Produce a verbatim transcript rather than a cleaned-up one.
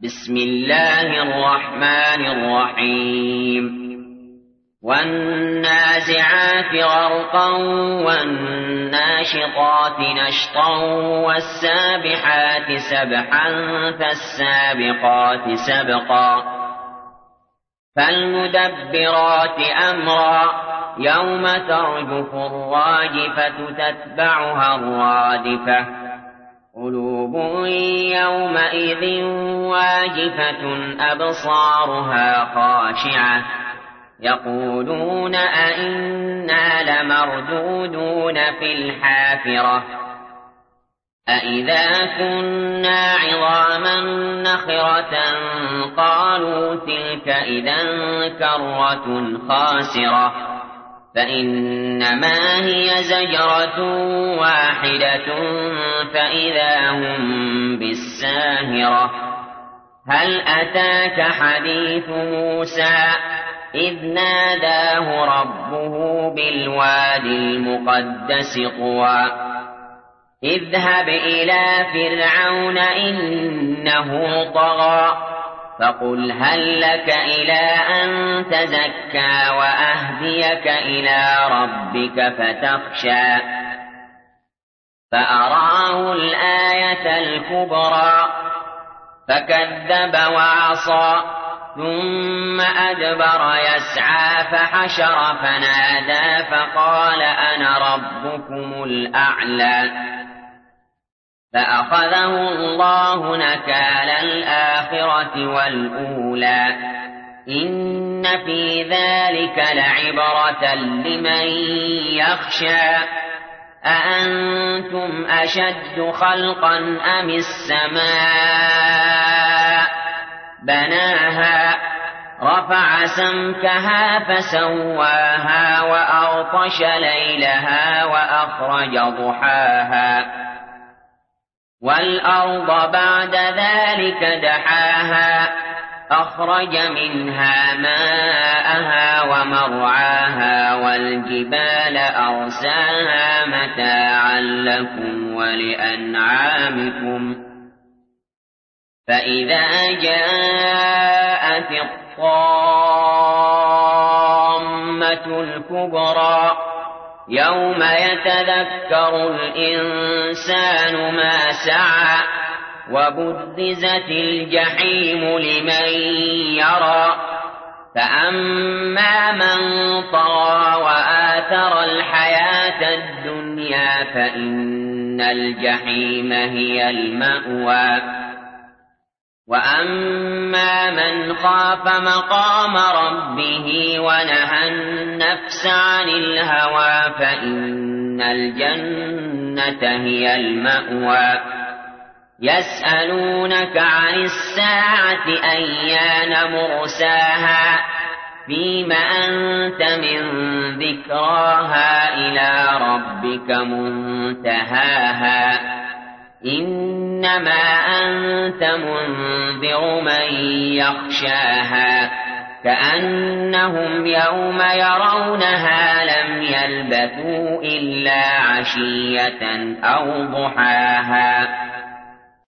بسم الله الرحمن الرحيم والنازعات غرقا والناشطات نشطا والسابحات سبحا فالسابقات سبقا فالمدبرات أمرا يوم ترجف الراجفة تتبعها الرادفة قلوب يومئذ واجفة أبصارها خاشعة يقولون أئنا لمردودون في الحافرة أئذا كنا عظاما نخرة قالوا تلك إذا كرة خاسرة فإنما هي زجرة واحدة فإذا هم بالساهرة هل أتاك حديث موسى إذ ناداه ربه بالوادي المقدس طوى اذهب إلى فرعون إنه طغى فقل هل لك إلى أن تزكى وأهديك إلى ربك فتخشى فأراه الآية الكبرى فكذب وعصى ثم أدبر يسعى فحشر فنادى فقال أنا ربكم الأعلى فأخذه الله نكال الآخرة والأولى إن في ذلك لعبرة لمن يخشى أأنتم أشد خلقا أم السماء بناها رفع سمكها فسواها وأغطش ليلها وأخرج ضحاها والأرض بعد ذلك دحاها أخرج منها ماءها ومرعاها والجبال أرساها متاعا لكم ولأنعامكم فإذا جاءت الطامة الكبرى يوم يتذكر الإنسان ما سعى وبرزت الجحيم لمن يرى فأما من طغى وآثر الحياة الدنيا فإن الجحيم هي المأوى وأما من خاف مقام ربه ونهى النفس عن الهوى فإن الجنة هي المأوى يسألونك عن الساعة أيان مرساها فيم أنت من ذكراها إلى ربك منتهاها إنما أنت منذر من يخشاها كأنهم يوم يرونها لم يلبثوا إلا عشية أو ضحاها